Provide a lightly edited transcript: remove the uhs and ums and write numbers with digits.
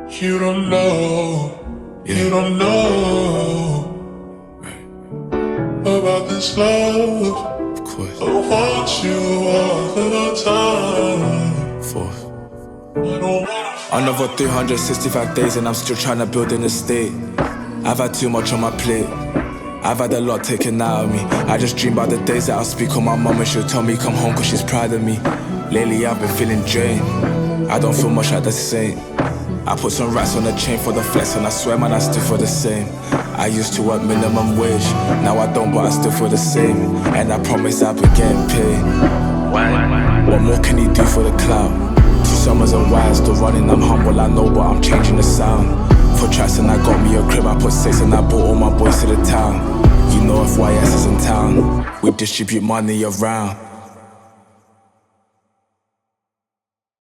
You don't know, you don't know about this love. Of course. I want you all the time. Fourth. I don't wanna Another 365 days and I'm still trying to build an estate. I've had too much on my plate. I've had a lot taken out of me. I just dream about the days that I'll speak on my mum and she'll tell me come home cause she's proud of me. Lately I've been feeling drained. I don't feel much like the same. I put some rats on the chain for the flex and I swear man I still feel the same. I used to work minimum wage, now I don't but I still feel the same. And I promise I've been getting paid. What more can he do for the clout? 2 summers and why I'm still running, I'm humble I know but I'm changing the sound. For tracks and I got me a crib, I put 6 and I brought all my boys to the town. You know FYS is in town, we distribute money around.